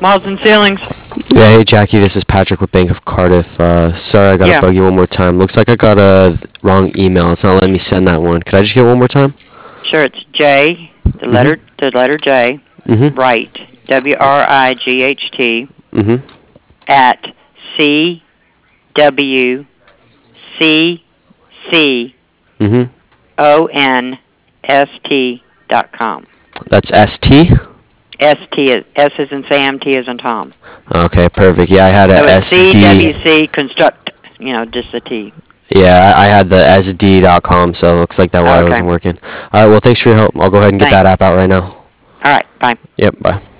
Walls and ceilings. Yeah, hey Jackie, this is Patrick with Bank of Cardiff. Sorry, I gotta Yeah. bug you one more time. Looks like I got a wrong email. It's not letting me send that one. Could I just get it one more time? Sure, it's J, the letter J, Mm-hmm. Wright, WRIGHT, Mm-hmm. at Mm-hmm. CWCONST.com. That's ST? ST is S as in Sam, T as in Tom. Okay, perfect. Yeah, I had a So it's SD. CWC construct, just the T. Yeah, I had the SD.com, so it looks like that why it Okay. wasn't working. Alright, well, thanks for your help. I'll go ahead and get that Thanks. app out right now. All right. Bye. Yep, bye.